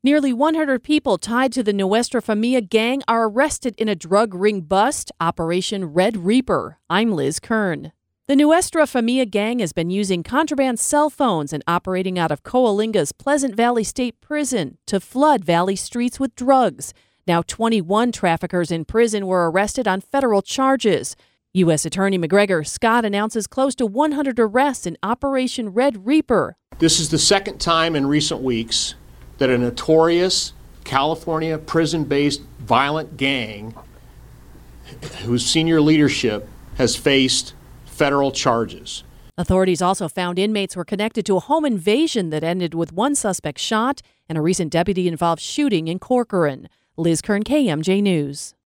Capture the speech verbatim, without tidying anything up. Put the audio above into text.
Nearly one hundred people tied to the Nuestra Familia gang are arrested in a drug ring bust, Operation Red Reaper. I'm Liz Kern. The Nuestra Familia gang has been using contraband cell phones and operating out of Coalinga's Pleasant Valley State Prison to flood Valley streets with drugs. Now twenty-one traffickers in prison were arrested on federal charges. U S. Attorney McGregor Scott announces close to one hundred arrests in Operation Red Reaper. This is the second time in recent weeks that a notorious California prison-based violent gang whose senior leadership has faced federal charges. Authorities also found inmates were connected to a home invasion that ended with one suspect shot and a recent deputy-involved shooting in Corcoran. Liz Kern, K M J News.